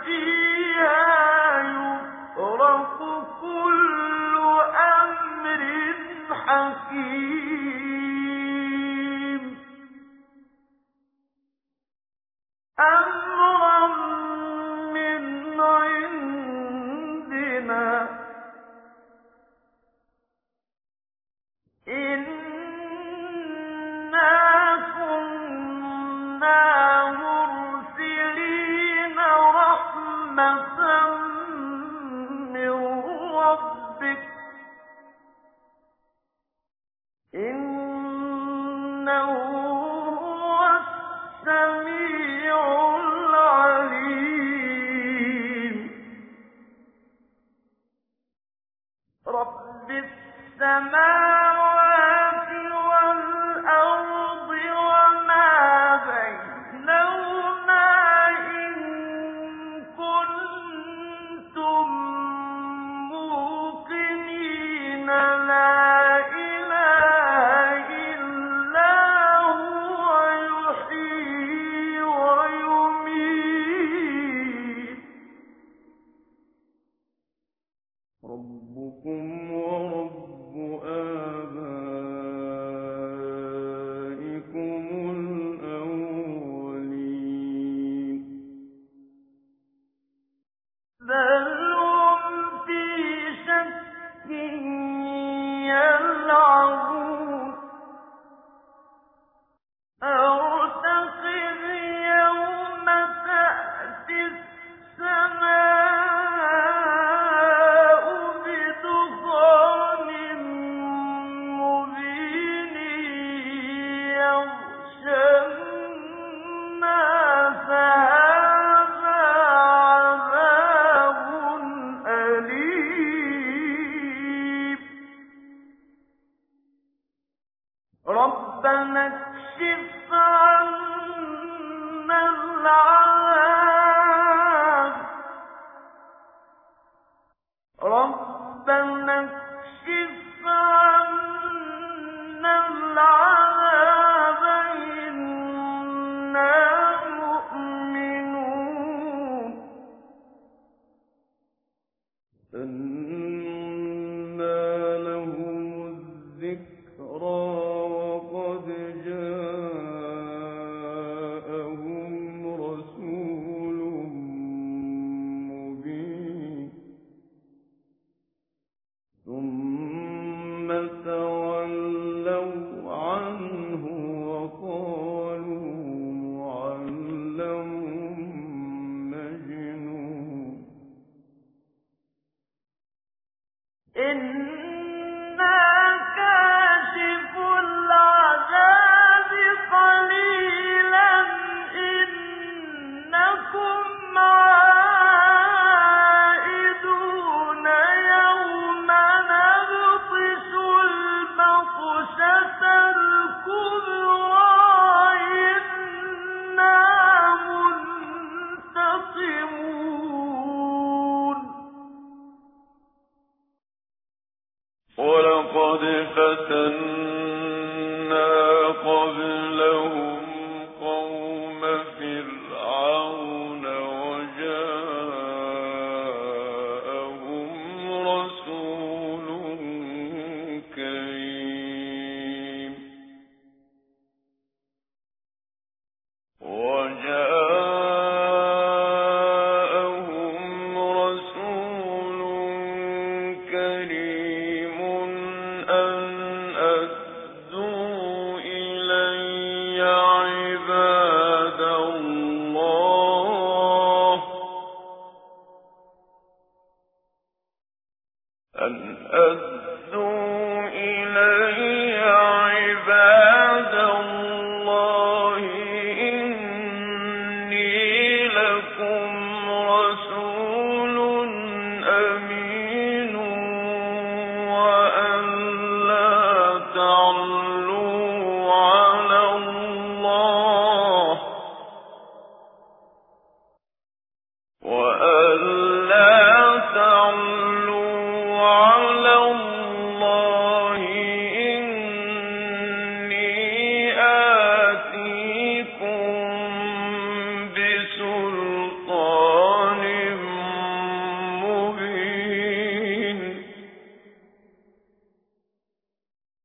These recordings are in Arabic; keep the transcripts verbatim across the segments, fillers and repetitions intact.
كريم أن أتى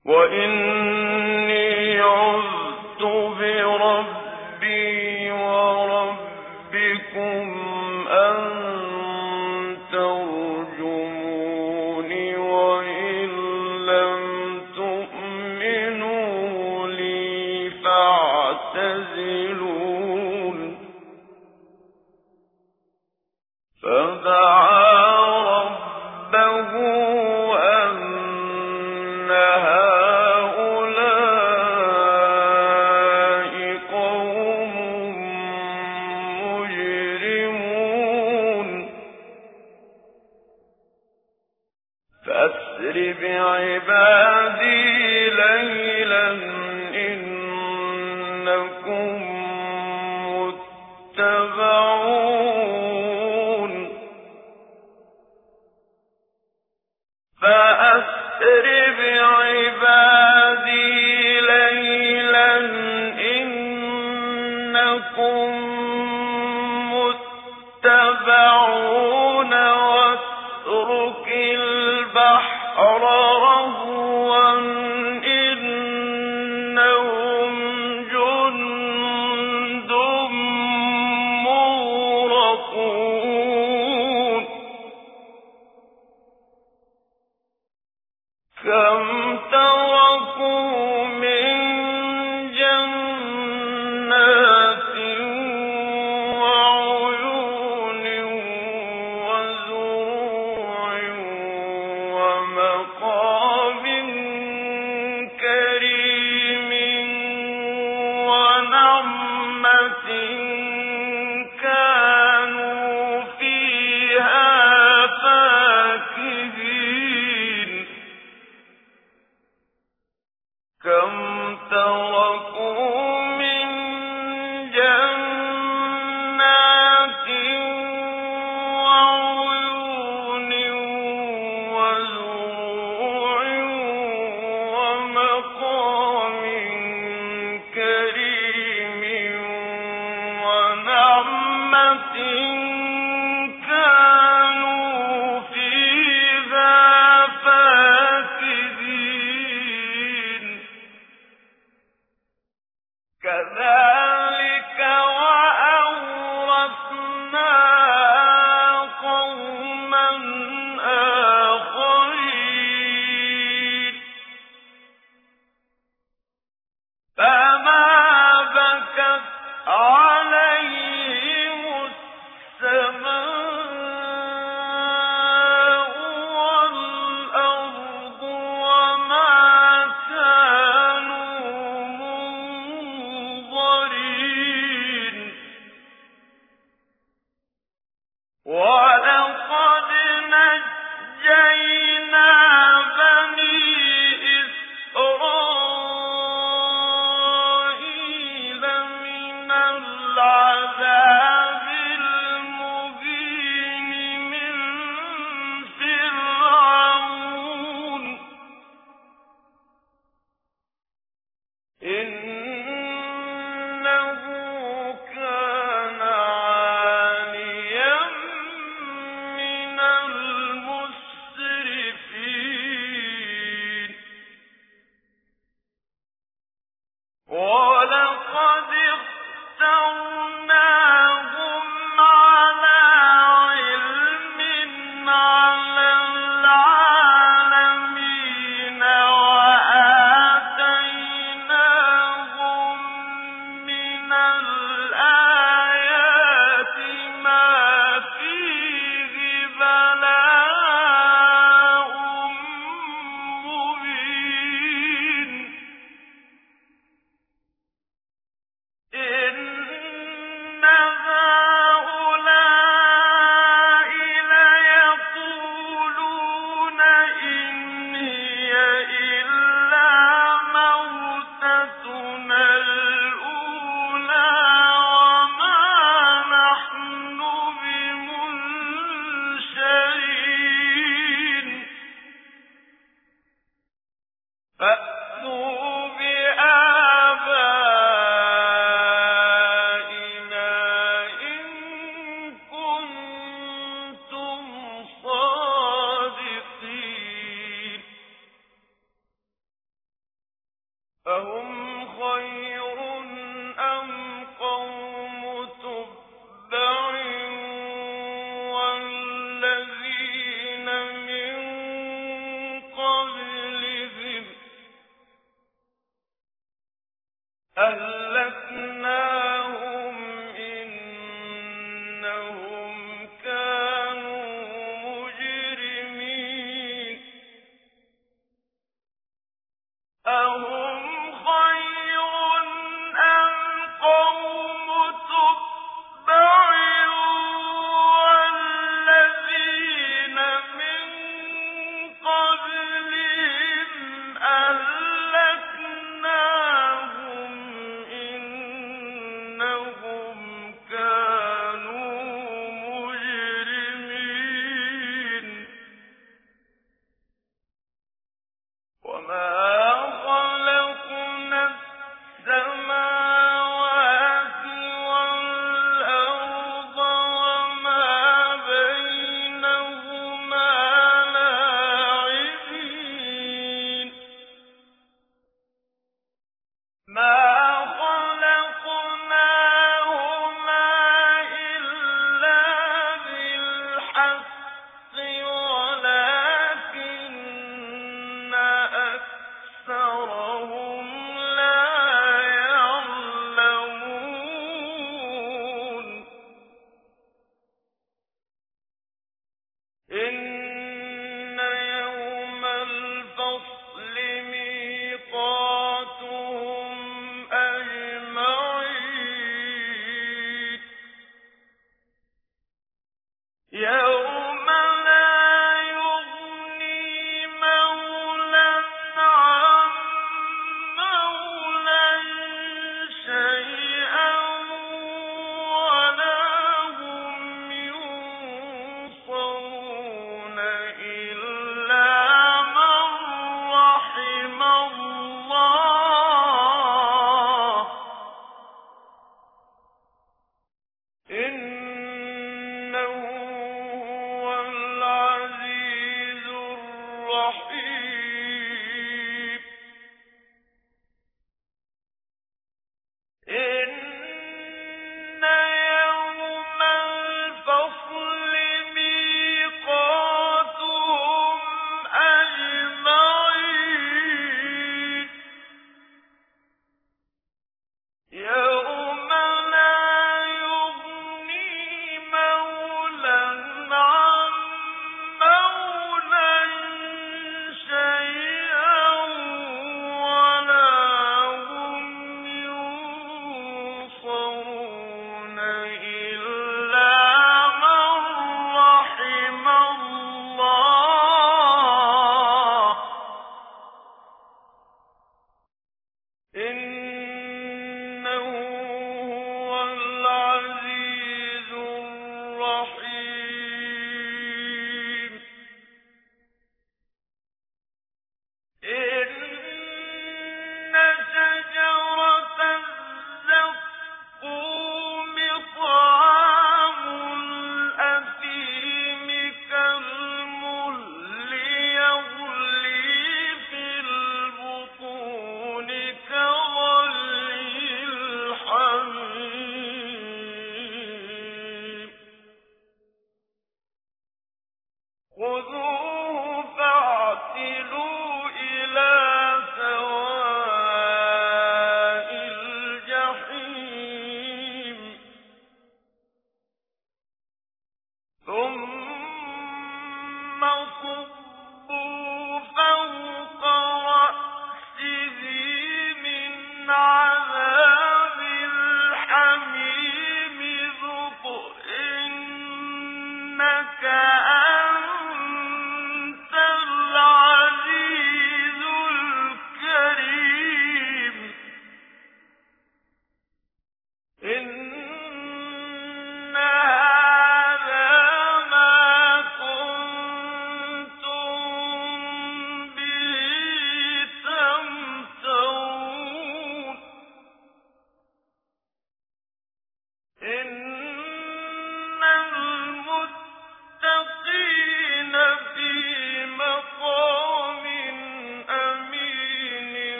وإني عذت بربي وربكم أن ترجموني وإن لم تؤمنوا لي فاعتزلون فدعا ربه أن هؤلاء قوم مجرمون فأسر بعبادي ليلا إنكم متبعون فأسر بعبادي ليلا إنكم متبعون واترك البحر رهوا إنهم جند مغرقون كم تركوا من جنات وعيون وزروع ومقام كريم ونعمة كانوا فيها فاكهين كم تركوا من جنات وعيون وزروع ومقام كريم ونعمة كانوا فيها فاكهين كذلك وأورثناها قوما آخرين فما بكت عليهم السماء والأرض وما كانوا منظرين ولقد نجينا بني إسرائيل من العذاب المبين من فرعون إنه كان عاليا من المسرفين ولقد اخترناهم على علم على العالمين وآتيناهم من الآيات ما فيه بلاء مبين إن هؤلاء ليقولون إن هي إلا موتتنا الأولى وما نحن بمنشرين فأتوا بآبائنا إن كنتم صادقين أهم خير أم قوم تبع والذين من قبلهم أهلكناهم إنهم كانوا مجرمين أهم خير أم قوم تبع والذين من قبلهم أهلكناهم إنهم كانوا مجرمين وما خلقنا السماوات والأرض وما بينهما لاعبين ما خلقناهما إلا بالحق ولكن أكثرهم لا يعلمون إن يوم الفصل ميقاتهم أجمعين يوم لا يغني مولى عن مولى شيئا ولا هم ينصرون إلا من رحم الله إنه هو العزيز الرحيم إن يوم الفصل ميقاتهم أجمعين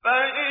فإن